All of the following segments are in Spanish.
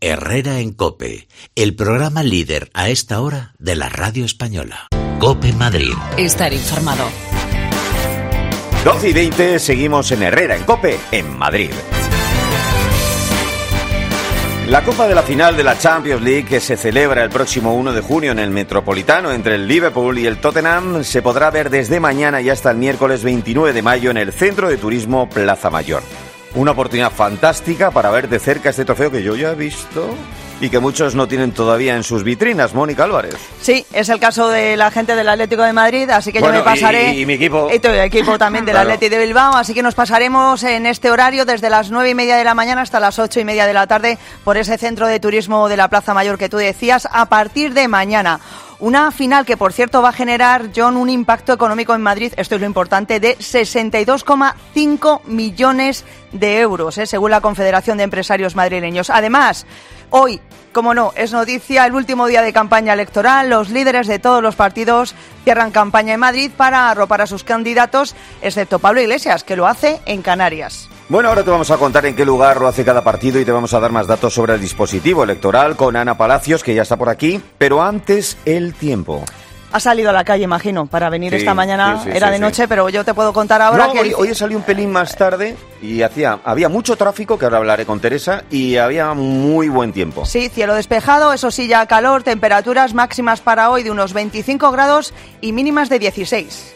Herrera en COPE, el programa líder a esta hora de la radio española. COPE Madrid. Estar informado. 12:20, seguimos en Herrera en COPE, en Madrid. La copa de la final de la Champions League, que se celebra el próximo 1 de junio en el Metropolitano entre el Liverpool y el Tottenham, se podrá ver desde mañana y hasta el miércoles 29 de mayo en el Centro de Turismo Plaza Mayor. Una oportunidad fantástica para ver de cerca este trofeo que yo ya he visto y que muchos no tienen todavía en sus vitrinas. Mónica Álvarez. Sí, es el caso de la gente del Atlético de Madrid, así que yo me pasaré. Y mi equipo. Y tu equipo también del Atleti de Bilbao, así que nos pasaremos en este horario desde las 9:30 de la mañana hasta las 8:30 de la tarde por ese centro de turismo de la Plaza Mayor que tú decías, a partir de mañana. Una final que, por cierto, va a generar, John, un impacto económico en Madrid, esto es lo importante, de 62,5 millones de euros, según la Confederación de Empresarios Madrileños. Además, hoy, como no, es noticia, el último día de campaña electoral. Los líderes de todos los partidos cierran campaña en Madrid para arropar a sus candidatos, excepto Pablo Iglesias, que lo hace en Canarias. Bueno, ahora te vamos a contar en qué lugar lo hace cada partido y te vamos a dar más datos sobre el dispositivo electoral con Ana Palacios, que ya está por aquí, pero antes el tiempo. Ha salido a la calle, imagino, para venir esta mañana. Era de noche, pero yo te puedo contar ahora que... Hoy he salido un pelín más tarde y había mucho tráfico, que ahora hablaré con Teresa, y había muy buen tiempo. Sí, cielo despejado, eso sí, ya calor, temperaturas máximas para hoy de unos 25 grados y mínimas de 16.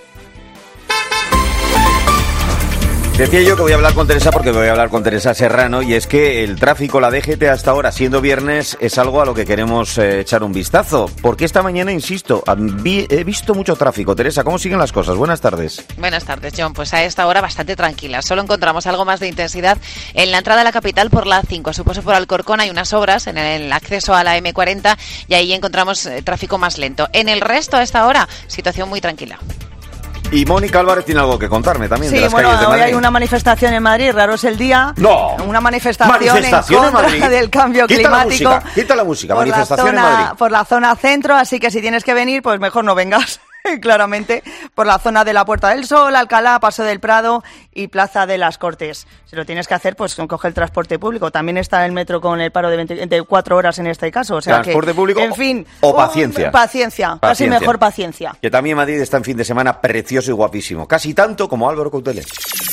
Decía yo que voy a hablar con Teresa porque voy a hablar con Teresa Serrano, y es que el tráfico, la DGT hasta ahora, siendo viernes, es algo a lo que queremos echar un vistazo. Porque esta mañana, insisto, he visto mucho tráfico. Teresa, ¿cómo siguen las cosas? Buenas tardes. Buenas tardes, John. Pues a esta hora bastante tranquila. Solo encontramos algo más de intensidad en la entrada a la capital por la A5. A su paso por Alcorcón hay unas obras en el acceso a la M40 y ahí encontramos tráfico más lento. En el resto, a esta hora, situación muy tranquila. Y Mónica Álvarez tiene algo que contarme también de las calles de Madrid. Hoy hay una manifestación en Madrid, raro es el día. ¡No! Una manifestación en contra del cambio climático. Quita la música, manifestación en Madrid. Por la zona centro, así que si tienes que venir, pues mejor no vengas. Claramente, por la zona de la Puerta del Sol, Alcalá, Paso del Prado y Plaza de las Cortes. Si lo tienes que hacer, pues coge el transporte público. También está el metro con el paro de 24 horas en este caso. O sea ¿transporte público en fin, o paciencia? Paciencia, casi mejor paciencia. Que también Madrid está en fin de semana precioso y guapísimo. Casi tanto como Álvaro Coutelet.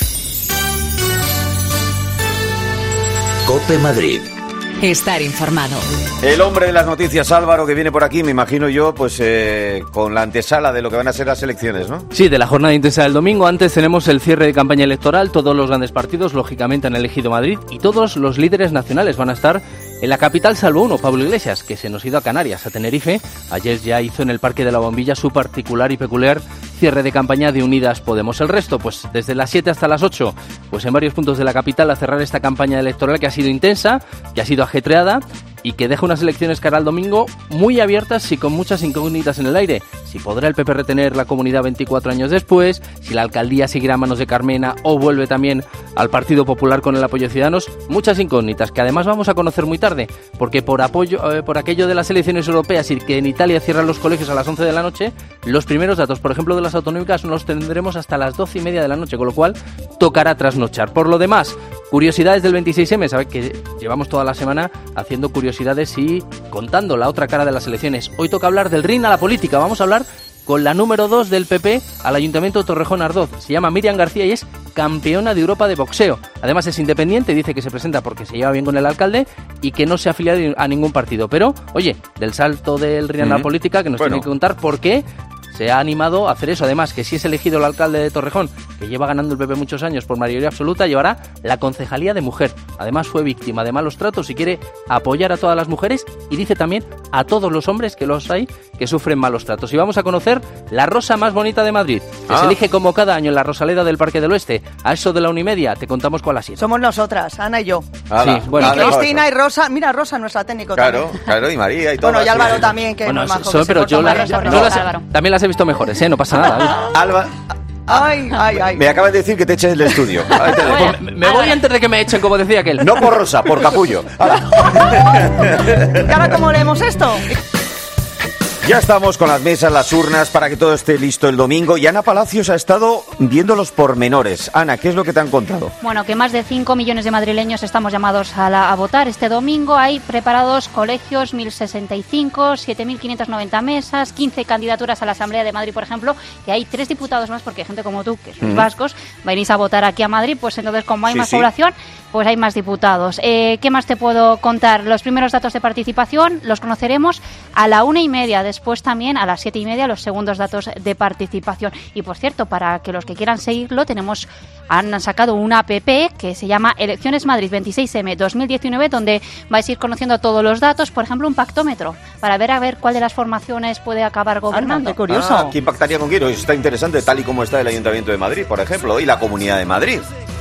COPE Madrid. Estar informado. El hombre de las noticias, Álvaro, que viene por aquí, me imagino yo, pues con la antesala de lo que van a ser las elecciones, ¿no? Sí, de la jornada intensa del domingo. Antes tenemos el cierre de campaña electoral. Todos los grandes partidos, lógicamente, han elegido Madrid y todos los líderes nacionales van a estar en la capital, salvo uno, Pablo Iglesias, que se nos ha ido a Canarias, a Tenerife. Ayer ya hizo en el Parque de la Bombilla su particular y peculiar cierre de campaña de Unidas Podemos. El resto, pues desde las 7 hasta las 8, pues en varios puntos de la capital a cerrar esta campaña electoral que ha sido intensa, que ha sido ajetreada y que deja unas elecciones cara al domingo muy abiertas y con muchas incógnitas en el aire. Si podrá el PP retener la comunidad 24 años después, si la alcaldía seguirá a manos de Carmena o vuelve también al Partido Popular con el apoyo de Ciudadanos, muchas incógnitas que además vamos a conocer muy tarde, porque por aquello de las elecciones europeas y que en Italia cierran los colegios a las 11 de la noche, los primeros datos, por ejemplo, de las autonómicas, no los tendremos hasta las 12:30 de la noche, con lo cual tocará trasnochar. Por lo demás, curiosidades del 26M, sabéis que llevamos toda la semana haciendo curiosidades y contando la otra cara de las elecciones. Hoy toca hablar del ring a la política. Vamos a hablar con la número 2 del PP al Ayuntamiento de Torrejón Ardoz. Se llama Miriam García y es campeona de Europa de boxeo. Además es independiente, dice que se presenta porque se lleva bien con el alcalde y que no se ha afiliado a ningún partido. Pero, oye, del salto del ring a la política, que nos tiene que contar por qué se ha animado a hacer eso. Además, que si es elegido el alcalde de Torrejón, que lleva ganando el PP muchos años por mayoría absoluta, llevará la concejalía de mujer. Además, fue víctima de malos tratos y quiere apoyar a todas las mujeres y dice también a todos los hombres, que los hay, que sufren malos tratos. Y vamos a conocer la rosa más bonita de Madrid, que se elige como cada año en la Rosaleda del Parque del Oeste. A eso de la 1:30 te contamos cuál ha sido. Somos nosotras, Ana y yo. Sí, bueno, y Cristina y Rosa. Mira, Rosa, nuestra técnico también. Claro, y María y todo. Bueno, y Álvaro también, que bueno, es más joven. Pero yo también las he visto mejores, no pasa nada. Alba. Ay. Me acabas de decir que te eches del estudio. Me voy antes de que me echen, como decía aquel. No por Rosa, por capullo. ¿Y ahora cómo leemos esto? Ya estamos con las mesas, las urnas, para que todo esté listo el domingo. Y Ana Palacios ha estado viendo los pormenores. Ana, ¿qué es lo que te han contado? Bueno, que más de 5 millones de madrileños estamos llamados a votar este domingo. Hay preparados colegios, 1.065, 7.590 mesas, 15 candidaturas a la Asamblea de Madrid, por ejemplo, que hay 3 diputados más, porque gente como tú, que sois vascos, venís a votar aquí a Madrid, pues entonces como hay más población, pues hay más diputados. ¿Qué más te puedo contar? Los primeros datos de participación los conoceremos a la 1:30, después también a las 7:30 los segundos datos de participación. Y por cierto, para que los que quieran seguirlo, han sacado una app que se llama Elecciones Madrid 26M 2019, donde vais a ir conociendo todos los datos, por ejemplo, un pactómetro, para ver cuál de las formaciones puede acabar gobernando. Qué curioso. ¿Quién pactaría con quién? Está interesante, tal y como está el Ayuntamiento de Madrid, por ejemplo, y la Comunidad de Madrid.